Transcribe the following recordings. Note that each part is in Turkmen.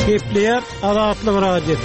Kepler Azatlyk radiosu.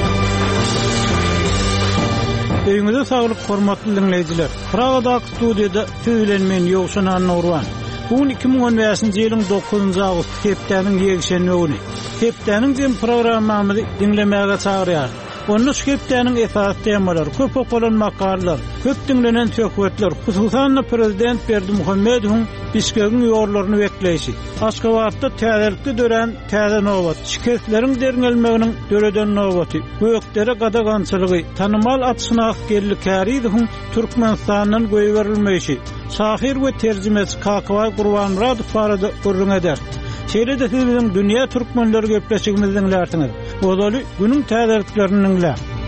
Öňüňizde saglyk, hormatly dinleýijiler. Pragada studiýada söýlenmen Ýowşan Nurwan. Bugün 2015-nji ýylyň 9-njy awgust hepdeniň ýegişenine güni. Hepdeniň jem programmamyzy dinlemäge çagyrýar. Onu hepdeniň esas temalary, köp okulan makalar, köp dinlenen söhbetler, hususan Prezident Berdimuhammedowyň Bişkegiň ýorlaryny bekleýişi. Aşgabatda täzelikde dören täze nowat, şiketleriň derinelmeginiň döreden nowaty, göýeklere gadagançylygy, tanymal atşynak gerlikkäridiň Türkmenistanyň goýberilmegi, şahir we terjimesi Kakabay Gurbanmuradow barada görüň eder. Şeýle-de siziň dünýä türkmenleri gepleşigimizden lätiňiz. Odaly günüň täzeliklerini.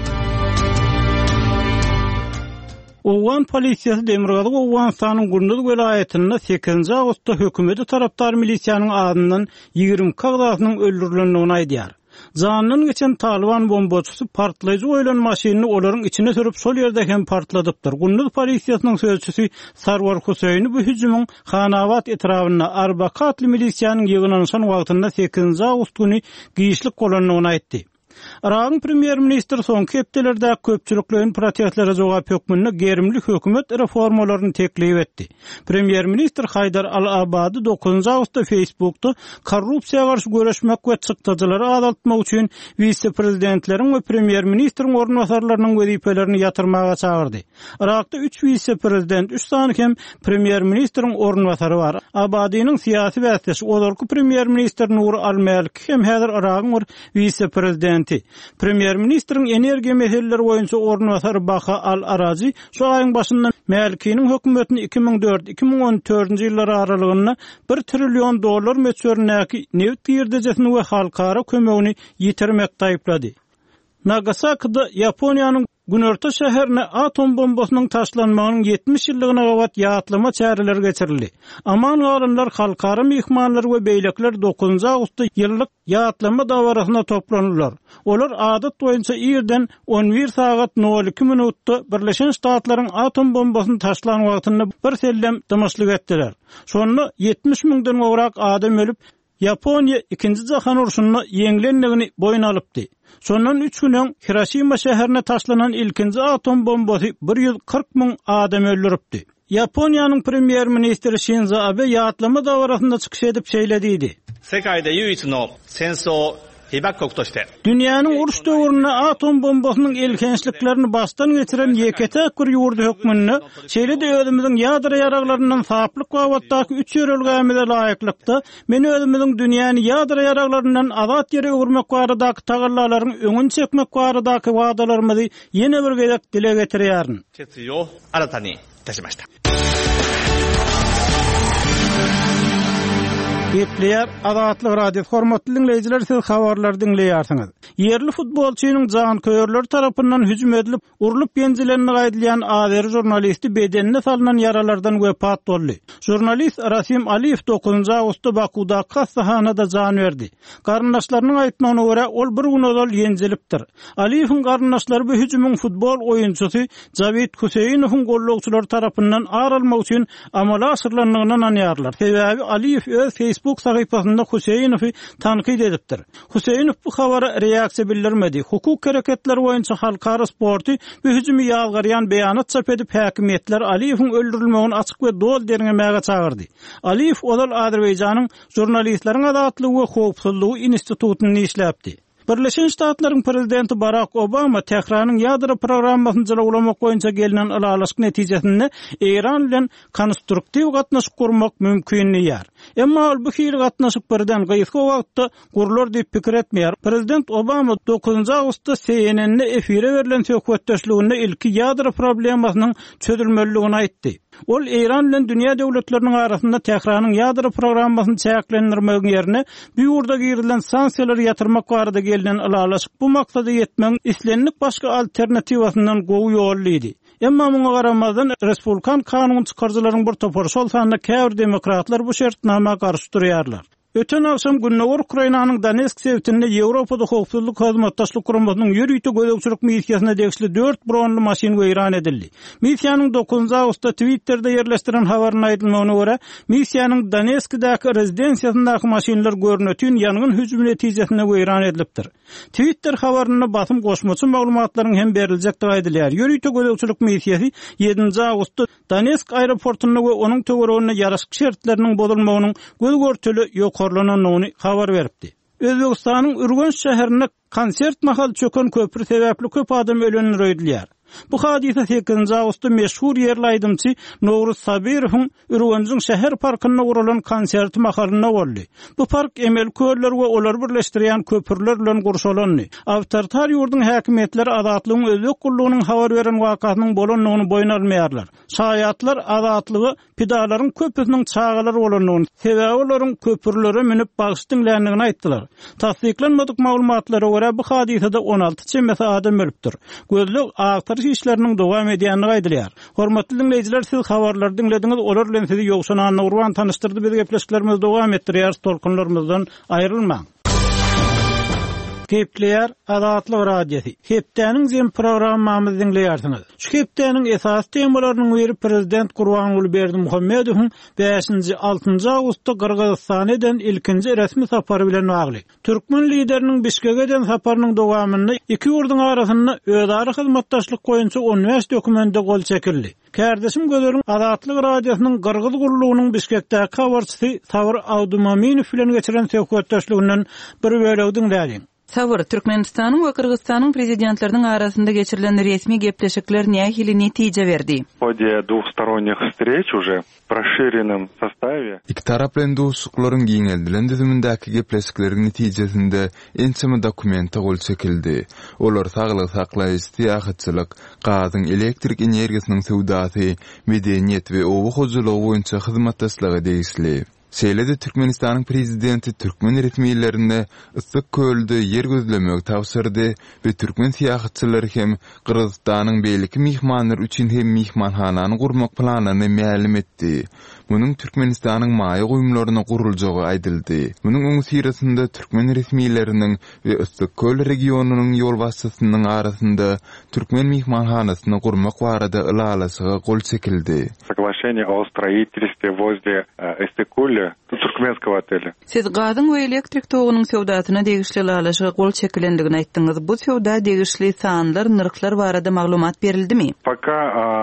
Owan polisiýasy Demirgazyk Owganstanyň Gurnuz welaýetinde 8-nji awgustda hökümeti tarapdar milisiýanyň adyndan 20 kagdasynyň öldürilendigini aýdýar. Janyny geçen Taliban bombaçysy partlaýjy goýulan maşyny olaryň içine sürüp sol ýerde hem partladypdyr. Gurnuz polisiýasynyň sözçüsü Sarwar Husaýny bu hüjümyň Hanawat etrawyna Arbaqatly milisiýanyň ýygnanyşan wagtynda 8-nji awgust güni giýişlik bolanlygyny aýtdy. Iraqyň premier ministri soňky hepdelerde köpçüliklerin protestlere jogap hökmünde gerimlik hökümet reformalaryny teklip etdi. Premier ministr Haydar Al-Abadi 9-njy awgustda Facebook'ta korrupsiýaga garşy göreşmek we çykdyjylary azaltmak üçin vice-prezidentleriň we premier ministriň ornwasarlarynyň wezipelerini ýatyrmaga çagyrdy. Irakda 3 vice-prezident, 3 sany hem premier ministriň ornwasary bar. Abadinyň syýasy wäsesi olarky premier ministr Nur al-Maliki hem häzir Irakyň vice-prezident. Premier ministriň energiýa meseleleri boýunça ornwasary Baha al-Arazi şu aýyň başyndan Malkiň hökümetini 2014-2014-nji ýyllar aralygynda $1 trillion meçhernäki neft girdejesini we halkara kömegini ýitirmekde aýplady. Nagasaki'da Yaponiýanyň Günörtü şäherine atom bombasynyň taşlanmagynyň 70 ýyllygyna gowat ýatlama çäreleri geçirildi. Aman galynlar, halkara mehmanlar we beýlekler 9-njy awgustda ýyllyk ýatlama dawarasyna toplanýarlar. Olar adat boýunça ýerden 11 saat 02 minutda Birleşen Ştatlaryň atom bombasyny taşlan wagtynda bir sellem damaşlyk etdiler. Şonu 70 000-den gowrak adam ölüp, Yaponiya 2-nji jahan uruşyny ýeňlendigini boýuna alypdy. Sondan 3 günden Hiroşima şäherine taşlanan ilkinji atom bombasy 140 000 adam öldüripdi. Yaponiýanyň premier ministri Shinzo Abe ýatlama dawarasyna çykyş edip şeýlediydi. Sekaýda ýüýçino sensoo hibak oktoşte. Dünýäniň uruş döwründe atom bombasynyň elkençliklerini bastan geçiren ýeketek bir ýurdu hökmünde şeýle-de özümiziň ýadra ýaraglaryndan saplyk wagtdaky 3 ýörelgämize laýyklykda men özümiziň dünýäni ýadra ýaraglaryndan azat ýere öwürmek baradaky tagallalaryň öňüni çekmek baradaky wagdalarymyzy ýene bir gezek dile getirýärin. Tetsuyo aratani taşymashta. Kepler Azatlyk radiosu hormatly dinleýijiler, siz habarlary dinleýärsiňiz. Yerli futbolçunyň jan köýerleri tarapyndan hüjüm edilip, urulyp ýenjilenini gaýdylýan Azeri jurnalisti bedenine salynan yaralardan wepat boldy. Jurnalist Rasim Aliyev 9-njy awgustda Bakuda hastahanada jan berdi. Garyndaşlarynyň aýtmagyna görä, ol bir gün ozal ýenjilipdir. Aliyewiň garyndaşlary bu hüjümyň futbol oýunçysy Javid Husaýnowyň gollagçylary tarapyndan aralmak üçin amala aşyrlandygyny anýarlar. Sebäbi Aliyew öz Facebook sahypasynda Husaýnowy tanqid edipdir. Husaýnow bu habara reaksiýa bildirmedi. Hukuk hereketleri boýunça halkara sporty bu hüjümi ýalgaryan beýanat çap edip häkimetler Aliyewiň öldürilmegini açyk we dol derňemäge çagyrdy. Aliyew odal Azerbaýjanyň jurnalistleriň azatlygy we howpsuzlygy institutyny işläpdi. Birleşen Ştatlaryň prezidenti Barack Obama Tehranyň ýadro programmasyny jalamak boýunça gelinen alalyşyk netijesinde Iran bilen konstruktiw gatnaşyk gurmak mümkinligini ýar. Emma ol bu hili gatnaşyk birden gyýyska wagtda gurulur diýip pikir etmeýär. Prezident Obama 9-njy awgustda CNN-de efire berilen söhbetdeşliginde ilki ýadro problemasynyň çözülmeligini aýtdy. Ol Iran bilen dünýä döwletleriniň arasynda Tehranyň ýadro programmasyny çäklendirmek ýerine bu ýurda girilen sanksiýalar ýatyrmak barada gelinen alalyşyk bu maksada ýetmeň islenlik başga alternatiwasyndan gowy ýollydy. Emma muňa garamazdan Respublikan kanun çykarjylaryň bir topary sol sanda käbir demokratlar bu şertnamага garşy durýarlar. Öten akşam Günnäwür Ukrainanyň Donetsk şehrinde Ýewropada howpsuzlyk hyzmatdaşlyk guramasynyň ýürüýte gözegçilik missiýasyna degişli 4 bronly maşyn weýran edildi. Missiýanyň 9 awgustda Twitter'de ýerleşdiren habaryna aýdylmagyna görä, missiýanyň Donetskdäki rezidensiýasyndaky maşynlar görnetýän ýangyn hüjüm netijesinde weýran edilipdir. Twitter habaryna basym goşmaçy maglumatlaryň hem beriljekdi aýdylýar. Ýürüýte gözegçilik missiýasy 7 awgustda Donetsk aeroportuny we onuň töweregine ýaraşyk şertleriniň bozulmagynyň gözgörtüli ýokarlananyny habar beripdi. Özbegistanyň Urganç şäherine konsert mahal çöken köprü sebäpli köp adam ölenini öýdülýär. Bu hadise 8 awgustda meşhur yerli aýdymçy Nowruz Sabirowyň Urgançyň şäher parkyna guralan konsert mahalyna boldy. Bu park emel köller we olar birleşdirýän köpürler bilen gurşalandy. Awtoritar ýurdun häkimetleri azatlygyň özlük gullugynyň habar beren wakatynyň bolanyny boyun almaýarlar. Şaýatlar azatlygy pedalaryň köpüsiniň çağalary bolanyny, sebäbi olaryň köpürlere minip bagşdynlärligini aýtdylar. Tasdiklanmadyk maglumatlara görä bu hadisede 16 çemesi adam ölüpdir. Gözlük işlerinin dowam edýänligi aýdylýar. Hormatly dinleýijiler, siz habarlary dinlediňiz, olar bilen sizi ýokşan urban tanıştyrdy. Biz gepleşiklerimiz dowam etdirýär, tolkunlarymyzdan aýrylmaň. Kepler Adatly Radiosi. Hepdeniň jem programmamyzy dinleýärsiňiz. Şu hepdeniň esas temalarynyň biri Prezident Gurbanuly Berdimuhammedowyň 5-6 awgustda Kyrgyzstana eden ilkinji resmi sapary bilen bagly. Türkmen lideriniň Bişkek'e eden saparynyň dowamynda iki ýurdun arasynda özara hyzmatdaşlyk goýunça 15 dokumentde gol çekildi. Kärdeşim Gözörüň Adatly Radiosynyň Kyrgyz gurulugynyň Bişkekdäki habarçysy Sabir Awdumaminow bilen geçiren söhbetdeşliginden bir bölegi dinläýin. Sabir, Türkmenistanyň we Kyrgyzstanyň prezidentleriniň arasynda geçirilen resmi gepleşikler nähili netije berdi? В ходе двухсторонних встреч уже в расширенном составе. İki tarap bilen dostluklaryň giňeldilen düzümindäki gepleşikleriň netijesinde ençeme dokumenta gol çekildi. Olar saglyk saklaýyş, tiýahatçylyk, gazyň elektrik energiýasynyň sowdasy, medeniýet we owu hojulugy boýunça hyzmatdaşlygy degişli. Şeýle-de Türkmenistanyň prezidenti türkmen resmiýetlerine ıssyk kölde yer gözlemek tawsyrdy we türkmen syýahatçylary hem Kyrgyzstanyň beýleki mihmanlar üçin hem mihmanhanany gurmak planyny ma'lum etdi. Munyň Türkmenistanyň maýy goýumlaryna guruljagy aýdyldy. Munyň öňü sirasynda türkmen resmiýetleriniň we ıssyk köl regionunyň ýol başçysynyň arasynda türkmen mihmanhanasyny gurmak barada ılalaşyga gol çekildi. Соглашение о строительстве возле Эстекуля, туркменского отеля. Siz gazyň we elektrik togunyň sowdasyna degişli ılalaşyga gol çekilendigini aýtdyňyz. Bu sowda degişli sanlar, nyrklar barada maglumat berildimi? Пока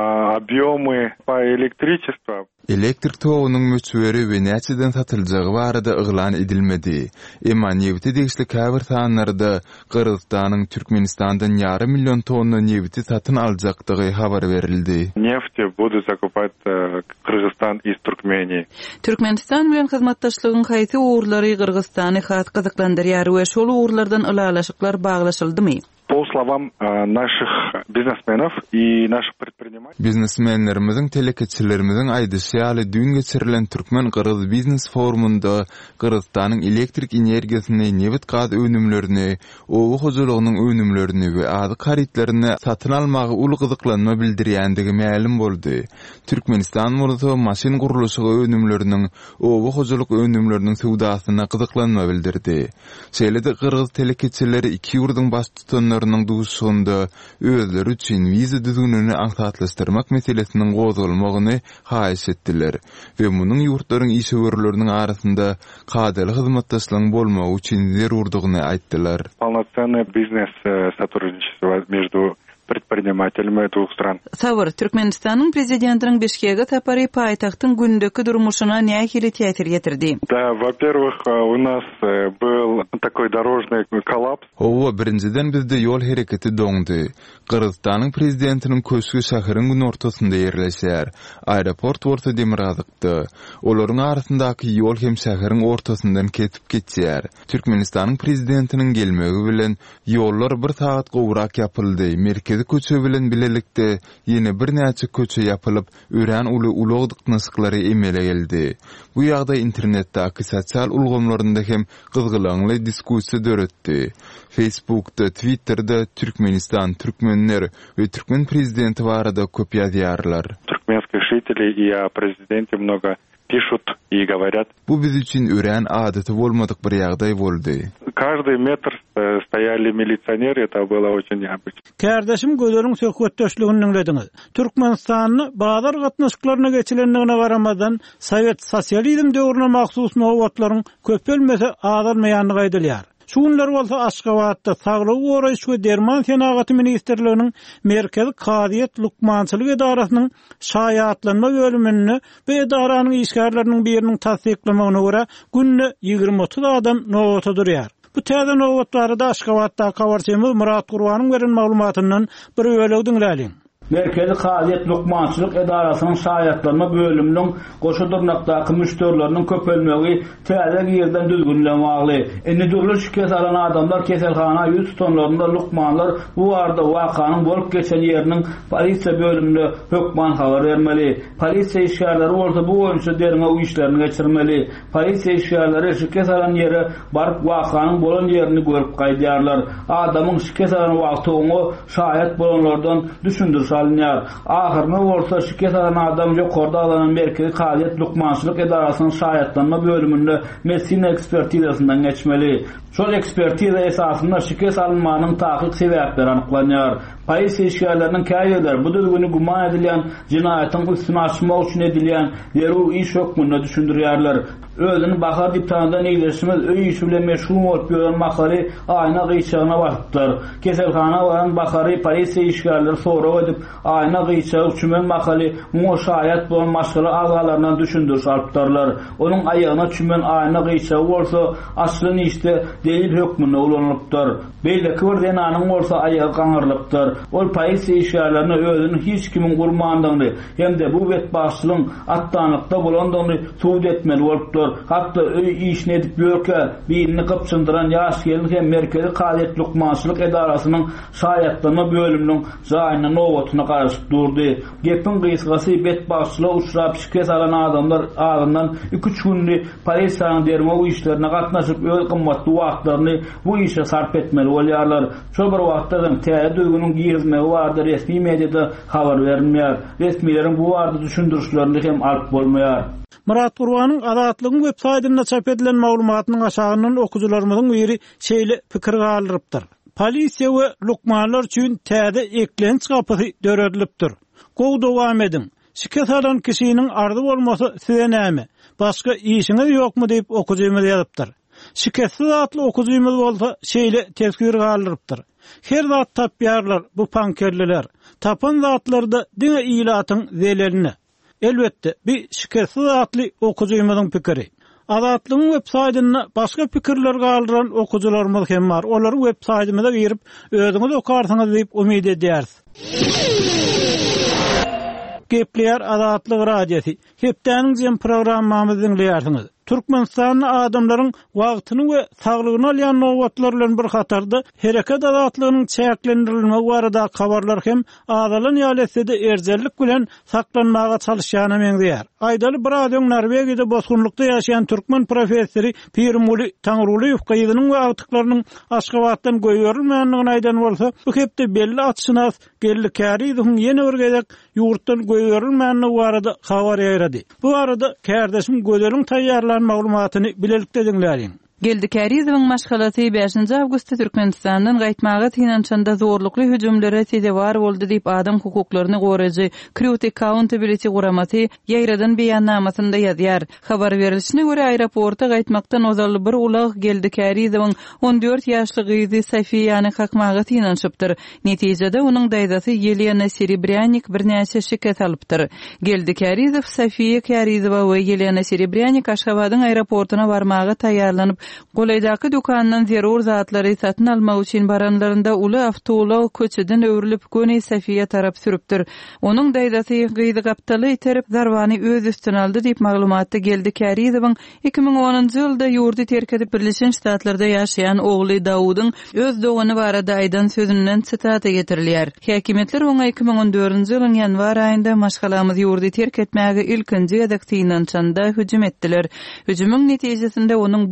объемы по электричеству. Elektrik togunyň möçberi we näçeden satyljagy barada yglan edilmedi. Emma newti degişli käbir sanlarda Kyrgyzstanyň Türkmenistandan ýarym million tonna newti satyn aljakdygy habar berildi. Нефть будут закупать Кыргызстан из Туркмении. Türkmenistan bilen hyzmatdaşlygyň haýsy uğurlary Kyrgyzstany has gyzyklandyrýar we şol uğurlardan ılalaşyklar baglaşyldymy? По словам наших бизнесменов и наших предпринимателей. Biznesmenlerimiziň, telekeçilerimiziň aýdysy ýaly dün geçirilen Türkmen-Kyrgyz biznes forumunda Kyrgyzstanyň elektrik energiýasyny, newit gaz önümlerini, owu hojulugynyň önümlerini we azyk haritlerini satyn almagy uly gyzyklanma bildirýändigi ma'lum boldy. Türkmenistan murda maşyn guruluşy önümleriniň, owu hojuluk önümleriniň sowdasyna gyzyklanma bildirdi. Şeýle-de Kyrgyz telekeçileri iki ýurdun baş tutanlarynyň duşunda özleri üçin wiza düzgünini aňsatlaşdyrmak meselesiniň gozulmagyny haýyş etdiler we munyň ýurtlaryň işgörleriniň arasynda kadaly hyzmatdaşlygyň bolmagy üçin zerurdygyny aýtdylar. Полноценный бизнес сотрудничество между предпринимателями двух стран. Sabir, Türkmenistanyň prezidentiniň Bişkek'e sapary paýtagtyň gündäki durmuşyna nähili täsir getirdi? Да, во-первых, у нас был такой дорожный коллапс. Owa birinciden bizde yol hereketi doňdy. Kyrgyzstanyň prezidentiniň köşkü şäheriniň gün ortasynda ýerleşýär. Aeroport orta demir azykdy. Olaryň arasyndaky ýol hem şäheriň ortasyndan ketip geçýär. Türkmenistanyň prezidentiniň gelmegi bilen ýollar bir saat gowrak ýapyldy. Merkezi köçe bilen bilelikde ýene bir näçe köçe ýapylyp, ören ulugdyk nasyklary emele geldi. Bu ýagdaý internetdäki sosial ulgamlarynda hem gyzgylaňly diskussiýa döretdi. Facebook'da, Twitter'da Türkmenistan, türkmenler ve Türkmen prezidenti barada köp ýazýarlar. Туркменских жителей и о президенте много пишут и говорят. Bu biz üçin ören adaty bolmadyk bir ýagdaý boldy. Каждый метр стояли милиционеры, это было очень необычно. Kardeşim gözlerin söhbetdeşligini dinlediňiz. Türkmenistanyny bazar gatnaşyklaryna geçilendigine garamadan Sovet sosializm döwrüne mahsus nowatlaryň köpelmese azalmaýanyny gaýdylýar. Şunlar bolsa Aşgabatda Saglyk Goraýyş we Derman Senagaty ministrliginiň Merkezi Kadiýet Lukmançylyk edarasynyň şaýatlanma bölümini we edaranyň işgärleriniň biriniň tasdiklamagyna görä günne 20-30 adam nowata durýar. Bu täze nowatları da Aşgabatda kawarçymyz Murat Gurbanyň beren maglumatyndan bir bölegi dinläliň. Merkezi Kadiýet Lukmançylyk edarasynyň şaýatlanma bölüminiň goşudurnakdaky müşterileriniň köpelmegi täze ýerden düzgünlemegli. Indi durly şikayet alan adamlar keselhana 100 tonlarynda lukmanlar bu arada wakanyň bolup geçen ýeriniň polisiýa bölümine hökman habar bermeli. Polisiýa işgärleri bolsa bu boýunça derine o işlerini geçirmeli. Polisiýa işgärleri şikayet alan ýere baryp wakanyň bolan ýerini görüp gaýdýarlar. Adamyň şikayet alan wagtyny şaýat bolanlardan düşündir salnyar. Ahyrmy bolsa şikayet alan adam jokorda alanan Merkezi Kadiýet Lukmançylyk edarasynyň şaýatlanma bölüminde medisina ekspertizasinden geçmeli. Şol ekspertiza esasında şikayet alınmanyň takyk sebäpleri anyklanýar. Polisiýa işgärleriniň käýerler bu düzgünü guman edilýän jinayatyň üstüne açmak üçin edilýän ýeru iş hökmünde düşündirýärler. Özüni bahar dip tanıdan iyileşmez öy işi bilen meşgul bolup ýören Bahary aýna gyçagyna barypdyr. Keselhana baran Bahary polisiýa işgärleri sorag edip aýna gyçagy üçin Bahary muňa şaýat bolan maşgala agalaryndan düşündiriş alypdyrlar. Onuň aýagyna çümen aýna gyçagy bolsa aslyn işte delil hökmüne ulanypdyr. Beýleki bir denanyň bolsa aýagy gaňyrlypdyr. Ol polisiýa işgärlerini özüni hiç kimin gurmandygyny hemde bu wetbaşçylygyň atdanlykda bolandygyny suwd etmeli bolupdyr. Hatta öy işini edip ýörke birini gypçyndyran ýaş gelin hem Merkezi Kadiýet Lukmançylyk edarasynyň şaýatlanma bölüminiň jaýyna nowatyna garaşyp durdy. Gepin gysgasy betbaşçylyga uçrap şikayet alan adamlar ağından 2-3 günli polisiýanyň derme bu işlerine gatnaşyp öz gymmatly wagtlaryny bu işe sarp etmeli bolýarlar. Şol bir wagtdan täze düzgünüň gizmegi bardy, resmi mediada habar berilmeýär. Resmilerin bu barada düşündirişlerini hem alyp bolmaýar. Murat Gurbanyň Azatlygyň web saýtynda çap edilen maglumatynyň aşagyndan okuwçylarymyzyň biri şeýle pikir galyrypdyr. Polisiýa we lukmanlar üçin täze eklenç gapy döredilipdir. Gow dowam ediň. Şikayet alan kişiniň ardy bolmasy size näme? Başga işiňiz ýokmy diýip okuwçymyz ýazypdyr. Şiketsiz atly okuwçymyz bolsa şeýle teskir galyrypdyr. Her zat tapýarlar bu pankerliler. Tapan zatlarda diňe ilatyň zelerini. Elbette bir şiketsiz atly okuwçymyzyň pikiri. Azatlygyň web saýtyna başga pikirler galdyran okuwçylarymyz hem bar. Olary web saýtymyza girip özüňiz okarsyňyz diýip umyt edýäris. Gepler Azatlyk radiosi. Hepdeniň jem programmamyzy dinleýärsiňiz. Türkmenistanyň adamlaryň wagtyny we saglygyny alýan nowatlar bilen bir hatarda hereket azatlygynyň çäklendirilmegi barada habarlar hem azalan ýaletde erjellik bilen saklanmaga çalışýany meňzeýär. Aýdaly bir adam Norwegiýede bosgunlukda ýaşaýan türkmen professori Pirmuli Taňrulyýew gaýdynyň wagtyklarynyň Aşgabatdan goýberilmändigini aýdan bolsa, bu hepde belli atşynas Gellikärýewiň ýene bir gezek ýurtdan goýberilmänligi barada habar ýaýrady. Bu arada kardeşim gözleriň taýýarlanan maglumatyny bilelikde dinläýin. Geldikäriýewiň maşgalaty 5-nji awgustda Türkmenistanyň gaýtmagy tinançanda zorlukly hüjümlere sebäp boldy diýip adam hukuklaryny goraýjy Creative Accountability guramaty ýaýradan beýannamasynda ýazýar. Habar berilişine görä aeroporta gaýtmakdan ozally bir ulag Geldikäriýewiň 14 ýaşly gyzy Sofiýany hakmagy tinançypdyr. Netijede onuň daýdasy Yelena Serebryanik birnäçe şikayet alypdyr. Geldikäriýew Sofiýa Kärýewa we Yelena Serebryanik Aşgabatyň aeroportuna barmagy taýýarlanyp Golaydaky dükanyň zerur zatlary satyn almak üçin baranlarynda uly awtoulog köçeden öwrülip Göni Sofiýa tarap sürüpdir. Onuň daýdasy gyzy gaptaly iterip zarwany öz üstüne aldy diýip maglumatda Geldikäriýewiň 2010-njy ýylda ýurdy terk edip Birleşen Ştatlarda ýaşaýan ogly Dawudyň öz dogany barada aýdan sözünden sitata getirilýär. Häkimetler oňa 2014-njy ýylyň ýanwar aýynda maşgalamyz ýurdy terk etmäge ilkinji ýadaktynyň çanda hüjüm etdiler. Hüjümüň netijesinde onuň bu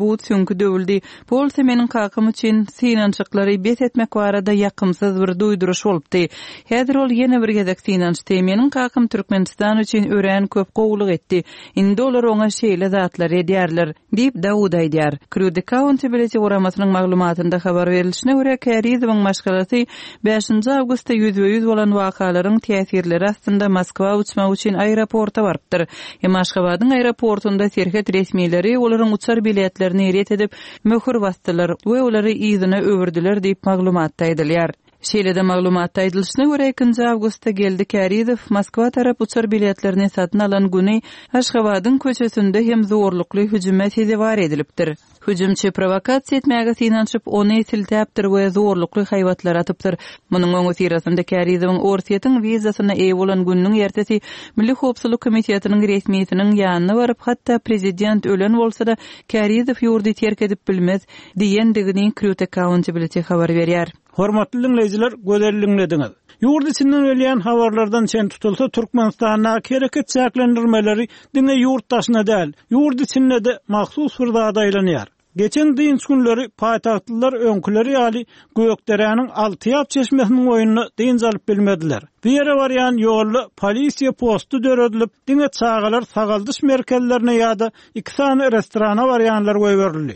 çünki döwüldi. Bolsa meniň kakam üçin sinançyklary bet etmek barada ýakymsyz bir duýduruş bolupdy. Häzir ol ýene bir gezek sinançdy. Meniň kakam Türkmenistan üçin örän köp gowluk etdi. Indi olar oňa şeýle zatlar edýärler, diýip Dawud aýdýar. Krudi Accountability Guramasynyň maglumatynda habar berilişine görä Karizowyň maşgalaty 5-nji awgustda 100% bolan wakalaryň täsirleri astynda Moskwa uçmak üçin aeroporta barypdyr. Maşgabatyň aeroportunda serhet resmileri olaryň uçar biletlerini eret edip möhür basdylar we olary izine öwürdiler diýip maglumatda aýdylýar. Şeýle-de maglumatda aýdylyşyna görä 2-nji awgustda geldi Karizow Moskwa tarap uçar biletlerini satyn alan güni Aşgabatyň köçesinde hem zorlukly hüjüme sezebar edilipdir. Hüjümçi provokasiýa etmäge synançyp ony siltäpdir we zorlukly haýwatlar atypdyr. Munyň öňü sirasynda Karizowyň Orsiýetiň wizasyna eýe bolan günniň ertesi Milli Howpsuzlyk Komitetiniň resmiýetiniň ýanyna baryp hatda prezident ölen bolsa-da Karizow ýurdy terk edip bilmez diýendigini Krudi Accountability habar berýär. Hormatly dinleýijiler, gözelliňlediňiz. Ýurt içinden ölýän habarlardan çen tutulsa Türkmenistana hereket çäklendirmeleri diňe ýurtdaşyna däl, ýurt içinde de mahsus bir zat aýlanýar. Geçen diňç günleri paýtagtlylar öňküleri ýaly Gökderäniň Altyap çeşmesiniň oýunyny diňç alyp bilmediler. Bir ýere barýan ýolly polisiýa postu döredilip, diňe çağalar sagaldys merkezlerine ýa-da 2 sany restorana barýanlar goýberildi.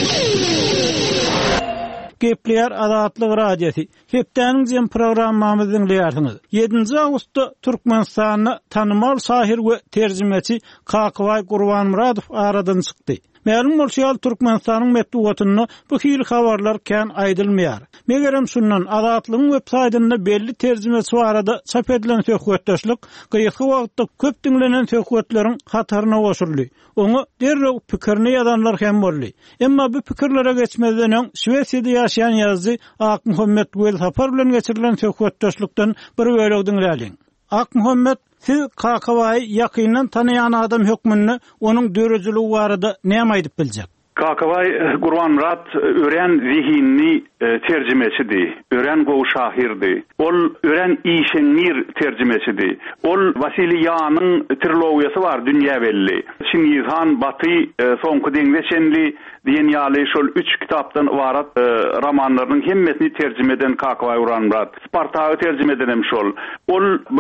Gepler Azatlyk radiosi. Hepdäniň jem programmamyzy dinleýärsiňiz. 7-nji awgustda Türkmenistanyny tanymal şahyr we terjimeçi Kakaway Gurbanmuradow aradan çykdy. Mälum bolýar Türkmenistanyň metbuatyny bu hil habarlar kän aýdylmaýar. Megerem şundan Azatlygyň websaýtynda belli terjimeçi barada çap edilen söhbetdeşlik gyýyky wagtda köp dinlenen söhbetleriň hatarına goşuldy. Oňa derrew pikirini ýazanlar hem boldy. Emma bu pikirlere geçmezden öň Şwesiýada ýaşaýan ýazgy Ak Muhammed Welhapar bilen geçirilen söhbetdeşlikden bir bölegi dinläýäliň. Ak Muhammed, siz Kakaway ýakyndan tanıyan adam hökmünde onun dörejiligi barada näme aýdyp biljek? Kakaway Gurbanmurad ören zihinni terjimesidi, ören goşahirdi. Ol ören işenir terjimesidi. Ol Vasiliýanyň trilogiýasy bar, dünýä belli. Çingizhan, Baty, soňky deňleşenli diýen ýaly şol 3 kitapdan ibarat romanlarynyň hemmesini terjimeden Kakaway Gurbanmurad. Spartagy terjimeden hem şol. Ol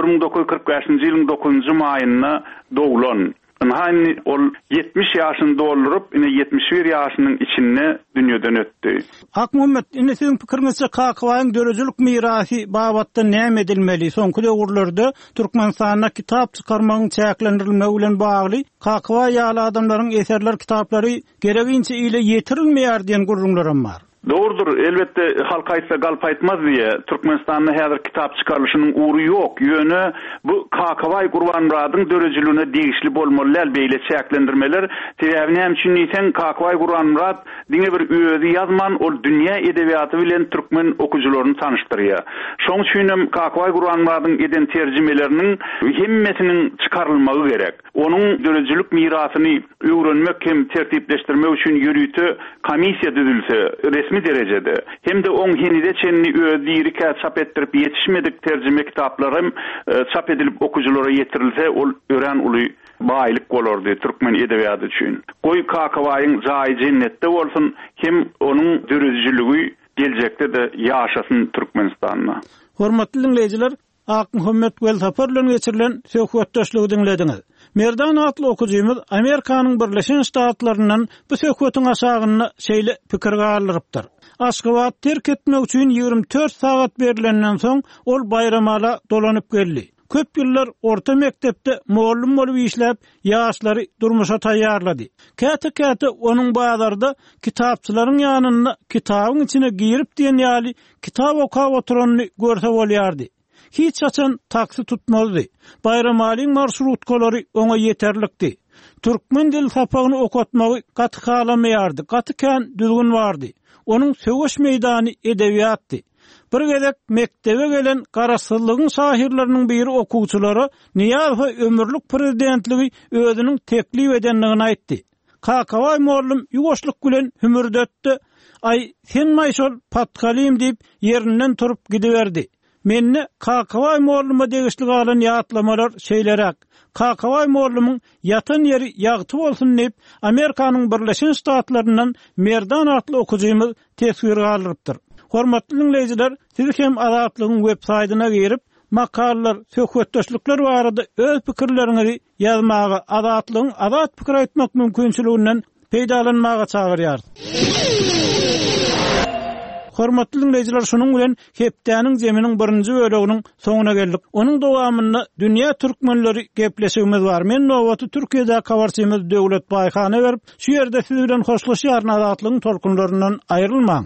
1945-nji ýylyň 9-njy maýyna dowulan. Hani ol 70 ýaşynda doldurup, ine 71 ýaşynyň içinde dünýeden ötdi. Ak Muhammed, ine siziň pikiriňizçe Kakawaýyň dörejilik mirasy babatda näme edilmeli? Soňky döwürlerde Türkmenistana kitap çykarmagyň çäklendirilmegi bilen bagly Kakaway ýaly adamlaryň eserler kitaplary gereginçe ile ýetirilmeýär diýen gurrunlar bar. Doğrudur. Elbette halk aýtsa galp aýtmaz diye Türkmenistanda häzir kitap çykarylışynyň uğru ýok. Ýöne bu Kakaway Gurbanmuradyň dörejiliğine degişli bolmaly beýle çäklendirmeler. Sebäbini hem üçin diýsen Kakaway Gurbanmurad diňe bir özi ýazman, ol dünýä edebiýaty bilen türkmen okujularyny tanyşdyrýar. Şoň üçin hem Kakaway Gurbanmuradyň eden terjimeleriniň hemmesiniň çykarylmagy gerek. Onuň dörejilik mirasyny öwrenmek hem tertipleşdirmek üçin ýürüýte komissiýa düzülse resmi derecede hem de on henide çenli ödýärike çap etdirip ýetişmedik terjime kitaplarym çap edilip okujulara ýetirilse ol ören uly baýlyk bolardy türkmen edebiýaty üçin. Goý Kakawaýyň jaý jennetde bolsun, hem onuň dörejiligi geljekde de ýaşasyn Türkmenistanda. Hormatly dinleýijiler, Ak Muhammed Welhapar bilen geçirilen söhbetdeşligi dinlediňiz. Merdan atly okujymyz Amerikanyň Birleşen Ştatlaryndan bu söhbetiň aşagyny şeýle pikir galyrypdyr. Aşgabat terk etmek üçin 24 sagat berilenden soň ol bayramala dolanyp geldi. Köp ýyllar orta mektepde muallim bolup işläp ýaşlary durmuşa taýýarlady. Käte onuň bazarda kitapçylaryň ýanyna kitabyň içine girip diýen ýaly kitap okap oturanyny görse bolýardy. Hiç açan taksi tutmazdı. Bayramaliň marşrutkolary ona yeterlikdi. Türkmen dil sapagyny okatmagy gaty halamaýardy. Gaty kän düzgün bardy. Onuň söwüş meýdany edebiýatdy. Bir gezek mektebe gelen Garasyllygyň şahirleriniň biri okuwçylary Niýazow ömürlük prezidentligi özüniň teklip edenligini aýtdy. Kakaway muallim ýuwaşlyk bilen hümürdetdi. Ay sen maýşol patgalyym diýip ýerinden turup gidiberdi. Menne Kakavay morluma degişli galan ýatlamalar şeýlerak. Kakavay morlumyň ýatan ýeri ýagty bolsun diýip Amerikanyň Birleşen Ştatlaryndan Merdan atly okujymyz tesbir galypdyr. Hormatly dinleýijiler, siz hem Azatlygyň web saýtyna girip makalalar, söhbetdeşlikler barada öz pikirleriňizi ýazmaga, Azatlygyň azat pikir aýtmak mümkinçiliginden peýdalanmaga çagyrýar. Hormatly dinleýijiler, şonuň bilen hepdäniň jeminiň birinji böleginiň soňuna geldik. Onuň dowamynda dünýä türkmenleri gepleşigimiz bar. Men nowaty Türkiýede kabarçymyz Döwlet Baýhany berip, şu ýerde siz bilen hoşlaşýar, Azatlygyň tolkunlaryndan aýrylmaň.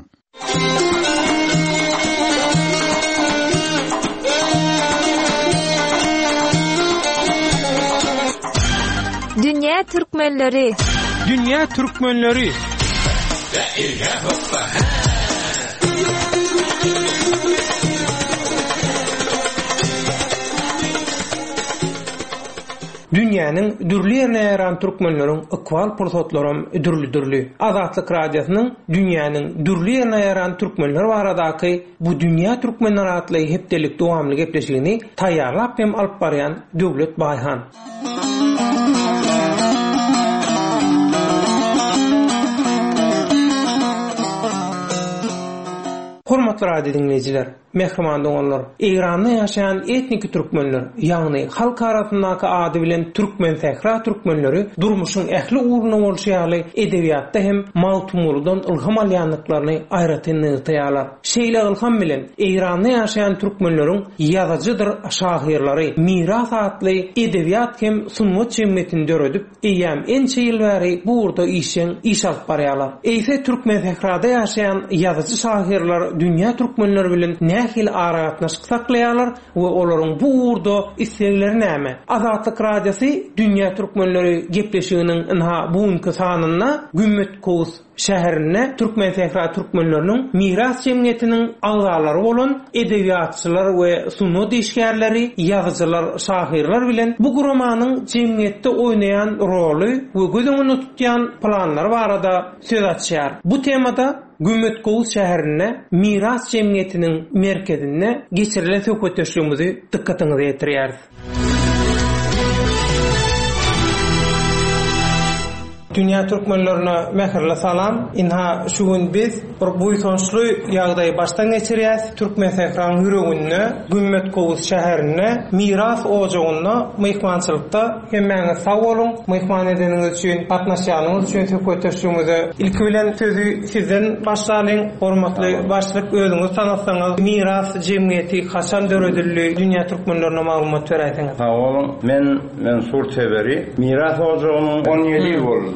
Dünya Türkmenleri. Dünya Türkmenleri. Dünýäniň dürli ýerine ýaran türkmenleriň ikwal pursatlarym dürli. Azatlyk radiosynyň dünýäniň dürli ýerine ýaran türkmenler baradaky bu dünýä türkmenleri atly hepdelik dowamly gepleşigini taýýarlap hem alyp barýan Döwlet Baýhan. Hormatly radio dinleyijiler, mehriman doňlar, Eýranda ýaşaýan etnik türkmenler, ýagny halk arasyndaky ady bilen türkmen sähra türkmenleri durmuşyň ähli uğruna bolşýaly edebiýatda hem maltumurdan ilham alýanlyklaryny aýratyny taýýarlar. Şeýle ilham bilen Eýranda ýaşaýan türkmenleriň ýazyjydyr şahyrlary miras atly edebiýat hem sunmat jemgyýetinde öredip, eýäm ençe ýyl bäri bu urda iş alyp barýarlar. Eýse türkmen sährada ýaşaýan ýazyjy şahyrlar dünýä türkmenleri bilen nähil aragatnaşyk saklaýarlar we olaryň bu uğurda islegleri näme? Azatlyk radiosy dünýä türkmenleri gepleşiginiň inha bugunky sanyna Gümmet Kows şäherine türkmen sähra türkmenleriniň miras jemgyýetiniň agzalary bolan edebiýatçylar we sunno diýişgärleri, ýazyjylar, şahyrlar bilen bu gurumanyň jemgyýetde oýnaýan roly we gözüňde tutýan planlary barada söz açýar. Bu temada Gümmet Kows şäherine miras jemgyýetiniň merkezine geçirilen söhbetdeşligimizi dikkatiňize ýetirýär. Dünya Türkmenlerine mehirli salam. İnha şu gün biz bir buýsançly ýagdaý başdan geçirýäs. Türkmen sähraň ýüreginde Gümmet Kows şäherine miras ojagyna mehmançylykda hem meňe sag bolun. Mehman edeniňiz üçin, gatnaşýanyňyz üçin söhbetdeşligimize ilki bilen sözü sizden başlaýyn. Hormatly başlyk, özüňiz tanatsaňyz, miras jemgyýeti haçan döredildi? Dünya Türkmenlerine maglumat berýäňiz. Sag bolun. Men Sur Teberi miras ojagynyň 17 ýyl boldy.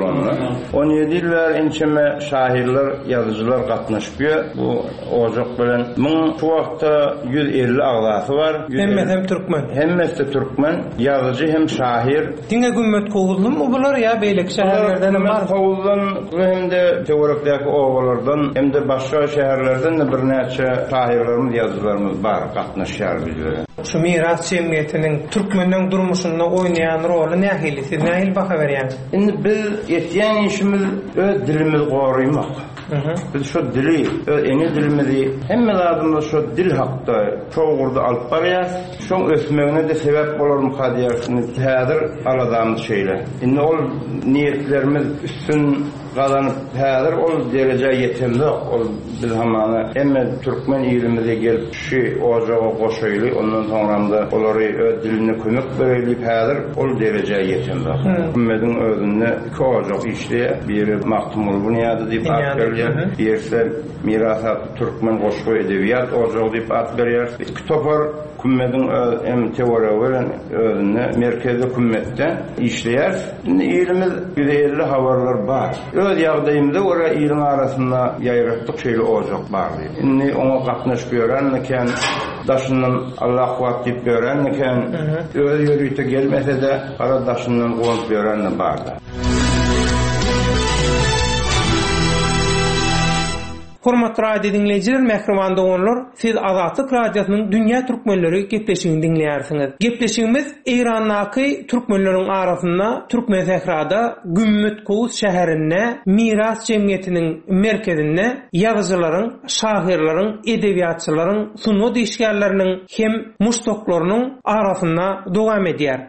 17 ýyl bäri ençeme şahyrlar, ýazyjylar gatnaşýar. Bu ojak bilen şu wagtda 150 agzasy bar. Hemmesi türkmen. Hemmesi türkmen, ýazyjy hem şahyr. Diňe Gümmet Kowslumy bular ýa beýlek şäherlerden bar? Kowslan hem de teorekdaky owalardan hem de başga şäherlerden de bir näçe şahyrlarymyz, ýazyjylarymyz bar, gatnaşýar bizler. Şu miras jemgyýetiniň türkmeniň durmuşynda oýnaýan roly nähili? Siz nähil baka berýäňiz? Biz etýän işimiz öz dilimiz goraýmak. Biz şu dili, eni dilimizi hemme adamlar şu dil hakda çoğurda alyp barýar. Şoň ösmegine de sebäp bolarmy hadýasyny häzir aladamyz şeýle. Indi ol niýetlerimiz üstün galanyp häzir ol derejä ýetemlik. Ol biz hamana emme türkmen ýerimize gelip şu ojaga goşaýly, ondan soňra olary öz diline kömek berýärler. Häzir ol derejä ýetemlik. Ümmetiň özünde iki ojak işleýär. Biri Maktumul Bunyady diýip at berýär. Diýerler mirasat türkmen goşgu edebiýat ojagy diýip at berýär. İki topar Kümmetiň hem teoriýa bilen özüne merkezde kümmetde işleýär. Ýerimiz 150 habarlar bar. Öz ýagdaýymda ora ýylyň arasynda ýaýratlyk şeýle ojak bar. Indi oňa gatnaşyp ýörenken daşyndan Allah kuwat diýip ýörenken öz ýörüýte gelmese de ara daşyndan goňup ýörenler bar. Hormatly radio dinleyijiler, mehriman dogonlar, siz Azatlyk radiosynyň Dünýä türkmenleri gepleşigini dinleýärsiňiz. Gepleşigimiz Eýrandaky türkmenleriň arasynda Türkmen Sehrada Gümmüt Kowuz şäherinde Miras Jemgyýetiniň merkezinde ýazyjylaryň, şahyrlaryň, edebiýatçylaryň, sunma diýişgärleriniň hem muştoklarynyň arasynda dowam edýär.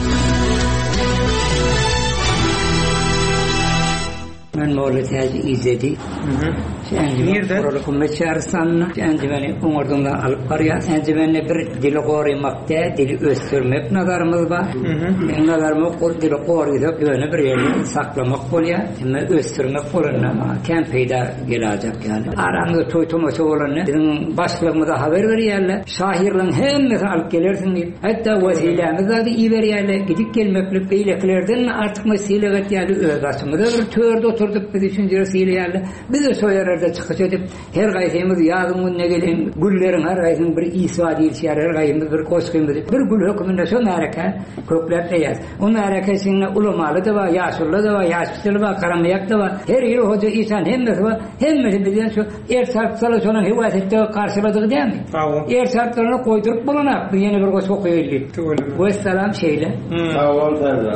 Ben Mevlüt Hacı izledi. Nerede? Hükümet çağırsanına, beni umurduğundan alıp var ya, beni bir dili korumakta, dili östürmek nazarımız var. Nazarımız dili koruyup, yönü bir yerini saklamak oluyor, ama östürmek oluyor ama kempeyde gelecek yani. Aramda toytuması olanı, bizim başlığımıza haber veriyorlar, şahirlerin hemmesi alıp gelirsin deyip, hatta vesilemizde de iyi veriyorlar, gidip gelmeklik beyleklerden artık meseleget yani öz başımıza bir törde oturduk biz düşüncesiyle yani, biz de soyarlar çıkış edip her gaysemiz yazın gününe gelen güllerin her gaysının bir İsa değil şiar her gaysimiz bir koskuyumuz bir gül hükümünde son hareket köklerde yaz. Onun hareketinde ulamalı da var, yaşlı da var, yaşlı var, karamayak da var. Her yıl hoca insan hemmesi var. Hemmesi bizden şu şartları sonra hivasette karşıladık değil mi? Şartlarını koydurup bulunak. Bir yeni bir kosk koyuldu. Bu selam şeyle. Sağ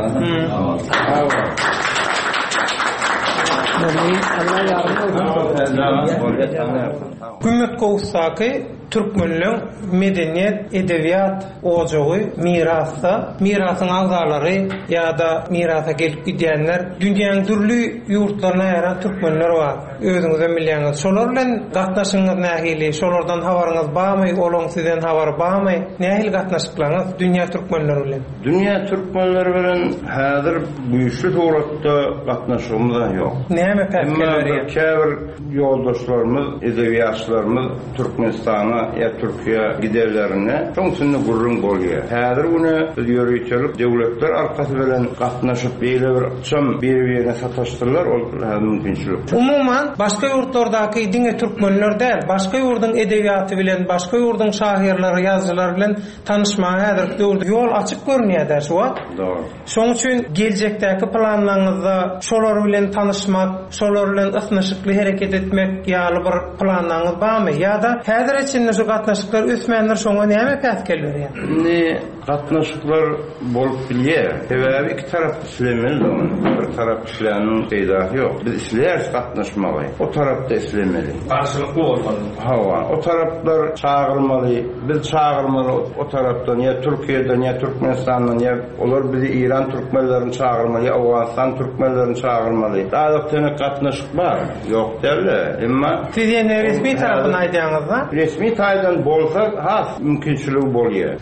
Gümmüt Kowuzdaky türkmenliň medeniýet, edebiyat ojagy, mirasyň agzalary ýa-da mirasa gelip gidýänler, dünýäniň türlü ýurtlaryna ýaran türkmenler bar. Özüňize bilýäňiz, şolar bilen gatnaşyňyz nähili, şolardan habaryňyz barmy, olaň sizden habar barmy? Nähili gatnaşyklaryňyz dünýä türkmenleri bilen? Dünýä türkmenleri bilen häzir güýçli suratda gatnaşygymyz ýok. Näme pätkel berýär? Käbir ýoldaşlarymyz, edebiýatçylarymyz Türkmenistana ya Türkiye giderlerine çok sünni gurrun bolýar. Häzir bunu ýörüýçilik döwletler arkasy bilen gatnaşyp beýle bir çam bir-birine sataşdyrlar, ol mümkinçilik. Umuman başga ýurtlardaky diňe türkmenler däl, başga ýurdun edebiýaty bilen, başga ýurdun şahyrlary, ýazgylary bilen tanışmagy häzir döwürde ýol açyk görünýär şu. Doğru. Şoň üçin gelecekteki planlaryňyzda şolar bilen tanışmak, şolar bilen ysnaşykly hereket etmek ýaly bir planlaryňyz barmy? Ýa-da häzir içinde şu gatnaşyklar ösmänler şoňa näme pätkel berýär? Gatnaşyklar bolup bilýär. Sebäbi iki tarap islemeli de onu. Bir tarap isläniň peýdahy ýok. Biz isleýäris gatnaşmagy. O tarapda islemeli. Karşılıklı bolmaly. Hawa. O taraplar çağırmaly. Biz çağırmaly o tarapdan ya Türkiýeden ya Türkmenistandan ya olar bizi İran türkmenlerini çağırmaly, Awganistan türkmenlerini çağırmaly. Daha tene gatnaşyk bar. Ýok derler. Emma siz ýene resmi tarapyny aýdýaňyzda? Resmi taýdan bolsa, has mümkinçiligi bolýar.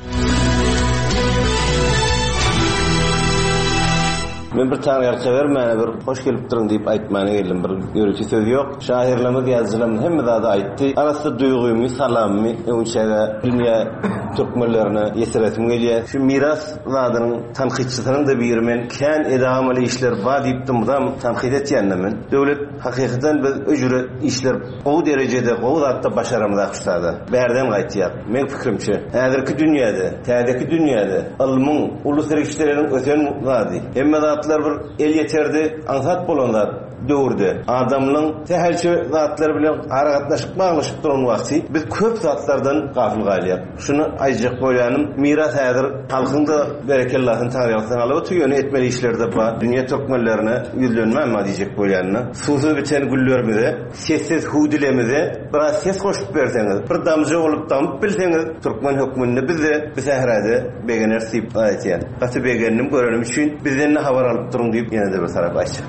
Men bir taňyarça bermäne bir hoş gelip durun diýip aýtmany geldim. Bir ýörüçi söz ýok. Şahirlerimiz, ýazgylarymyz hemme zada aýtdy. Arasynda duýgumy, salamy, öňçäge dünýä türkmenlerine ýetirdim gelýär. Şu miras zadynyň tanqidçisynyň da birmen kän edamaly işler bar diýipdim. Mudam tanqid etýändimin. Döwlet hakykatan biz öjüre işler o derejede, o zatda başaramyza başlady. Bärden gaýtýar. Men pikirimçe, häzirki dünýäde, täzeki dünýäde ilmiň, ulus derejleriniň öten zady. Hemme bir el yeterdi, ansat bolanlar döwürde. Adamlyň täherçi zatlar bilen aragatnaşyp baglaşyp duran wagty biz köp zatlardan gafil galýar. Şunu aýjak bolýanym, miras häzir halkynda berekellahyň taýýarsyn alyp tüýeni etmeli işlerde bar. Dünýä türkmenlerine ýüzlenmä diýjek bolýanyny. Suzy biten güllerimize, sessiz hudilemize biraz ses goşup berseňiz, bir damjy bolup tamyp bilseňiz, türkmen hökümini bizde biz ährade begener syp aýtýan. Gaty begenim görenim üçin bizden habar alyp durun diýip ýene de bir tarap aýtjak.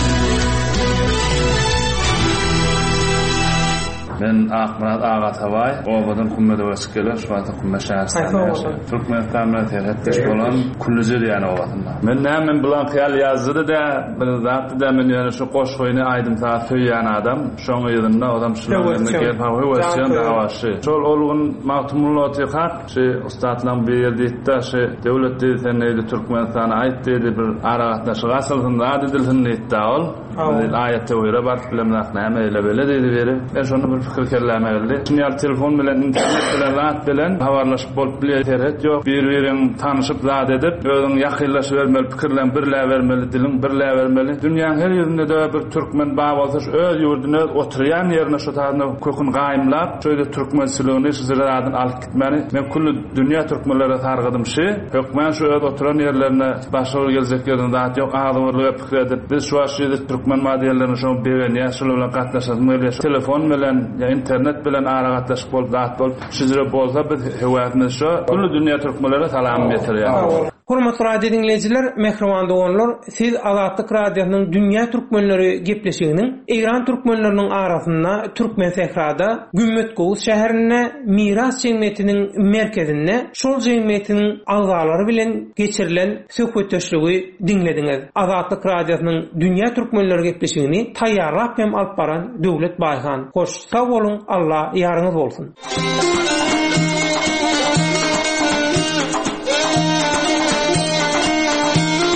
Ben Ahmet Ağa Tavay, obadan Kummede Vaskele, şu anda Kumme şäherinde ýaşaýar. Türkmenistan'da terhetmiş bolan kullüje diýen obadynda. Men näme bilen hyýal ýazdy da, bir zatdy da men ýene şu goşgoýny aýdym ta söýýän adam, şoň ýerinde adam şularny gelip hawa da hawaşy. Şol olgun mawtumulaty hak, şu ustatlaryň berdiýetde şu döwlet diýsen Türkmenistan'a aýt diýdi bir aragatnaşyk asylynda adydylhyny etdi ol. Ayette öýre barp bilen näme ele bele dedi beri. Şonu bir pikir kelläme geldi. Sinyal telefon bilen internet bilen rahat bilen habarlaşyp bolup bilet ýok. Bir-biriň tanyşyp zat edip, özüň ýakynlaşyp bermeli, pikirlen birlä bermeli, dilin birlä bermeli. Dünýäniň her ýerinde de bir türkmen baý bolsa, öz ýurduny oturýan ýerine şu taýda kökün gaýymlap, şöyle türkmen sülüni sizlerden alyp gitmeli. Men kullu dünýä türkmenlere targydym şi. Hökmen şu öz oturan ýerlerine başary geljek ýerden zat ýok, agdyrlyga pikir edip, biz şu aşydy türkmen madyýalaryny şu beýen ýaşyl bilen gatnaşyp, telefon bilen ýa internet bilen ara gatnaşyp bolup zat bolup, sizlere bolsa biz hewatymyz şu, kullu dünýä türkmenlere salam getirýär. Hormatly radio dinleyijiler, mehriban doganlar, siz Azatlyk radiosynyň dünýä türkmenleri gepleşiginiň Eýran türkmenleriniň arasynda Türkmen Sehrada Gümmetgoz şäherine miras jemgyýetiniň merkezinde şol jemgyýetiniň agzalary bilen geçirilen söhbetdeşligi dinlediňiz. Azatlyk radiosynyň dünýä türkmenleri gepleşigini taýýarlap hem alyp baran Döwlet Baýhan. Hoş sag bolun, Allah ýaryňyz bolsun.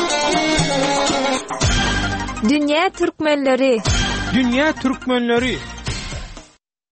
Dünya Türkmenleri. Dünya Türkmenleri.